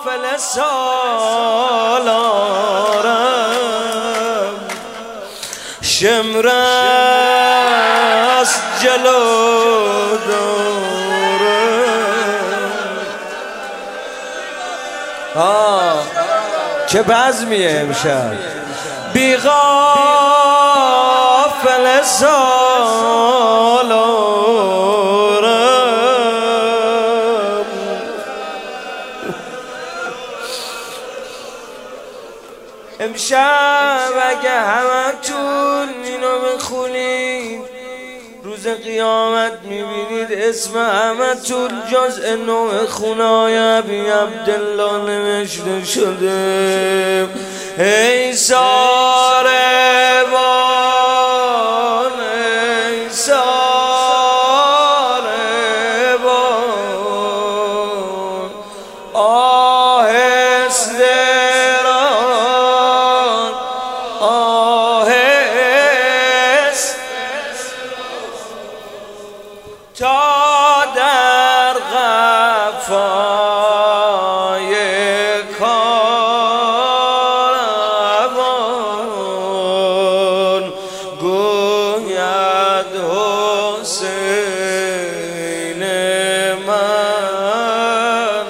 غافل سالارم شمر از جلو دارم چه بزمیه امشب بی غافل سالارم امشب اگه همتون اینو بخونید روز قیامت میبینید اسم همتون جز نوع خونای ابی عبدالله نوشته شده ای ساربان ای ساربان آهسته ران آهسته تا در قفای کاروان گوید حسین من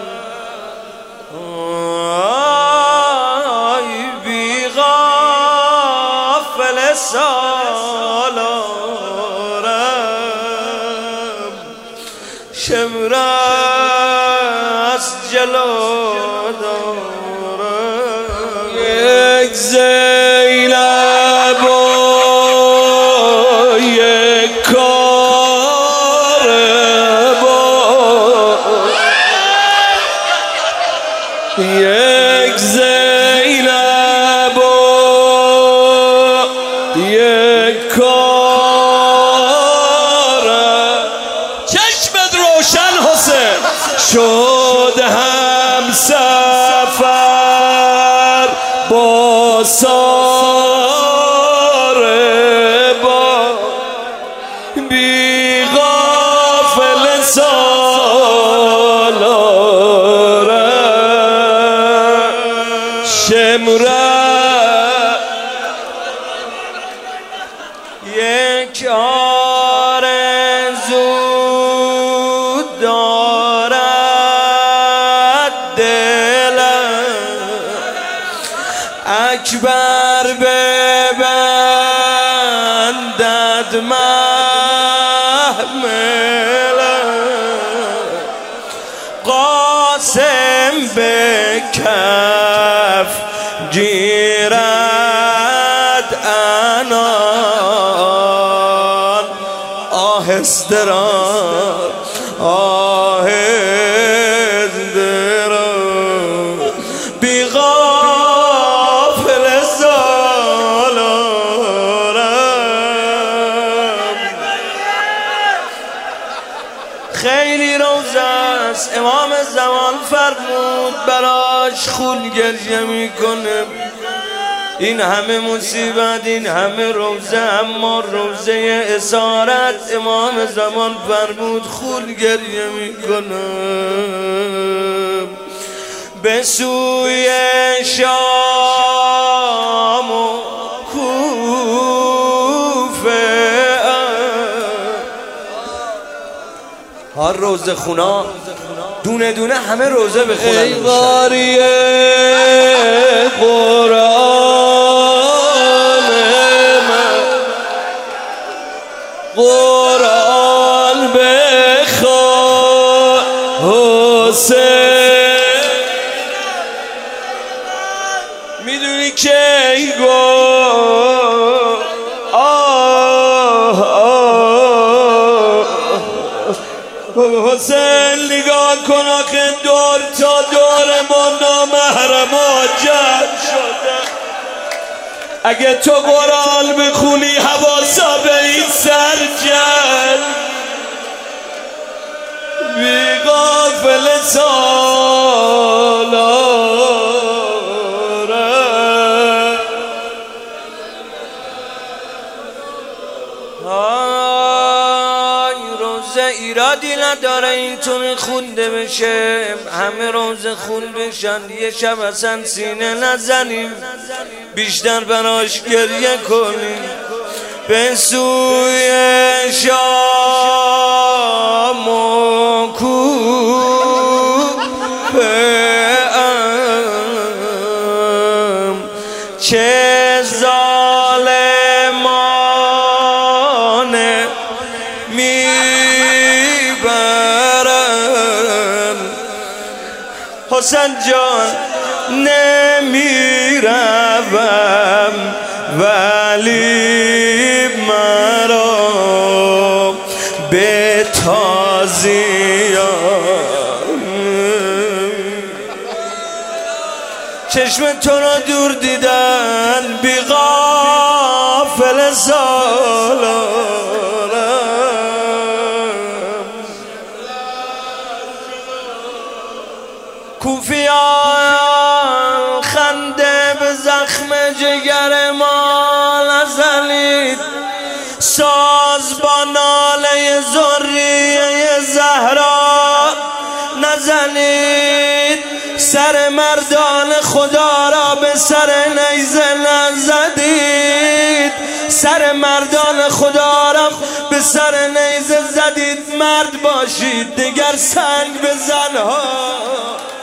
آی بی غافل سالارم شمر از جلو دارم یک زینب و یک کاربان یک زینب و یک کاربان چشمت روشن حسین شد هم سفر با ساربان بی غافل سالارم شمر یک آرزو دارد دلم اکبر ببندد محملم قاسم به کف گیرد انان آهسته ران آهسته ران بی غافل سالارم خیلی روزه است امام زمان فرمود براش خون گریه میکنه این همه مصیبت این همه روزه اما روزه اسارت امام زمان فرمود خون گریه میکنم به سوی شام و کوفه هر روزه خونا دونه دونه همه روزه بخونن ای قاری قرآن من قرآن بخوان حسین میدونی که ای حسین نگاه کن آخه دور تا دور ما نامحرما جمع شده اگه تو قرآن بخونی حواسا به این سر جمع بی غافل سالارم روزه ایرادی نداره اینطوری خونده بشه، همه روز خون بشن، یه شب اصلا سینه نزنیم، بیشتر براش گریه کنیم. به سوی شام و کوفه‌ام چه ظالمانه میبرن. حسین جان نمیروم ولی مرا به تازیان، چشم تو را دور دیدن بی غافل سالارم. کوفیان خنده به زخم جگر ما نزنید، ساز با ناله ذریه زهرا نزنید، سر مردان خدا را به سر نیزه نزدید، سر مردان خدا را به سر نیزه زدید. مرد باشید دیگر سنگ به زنها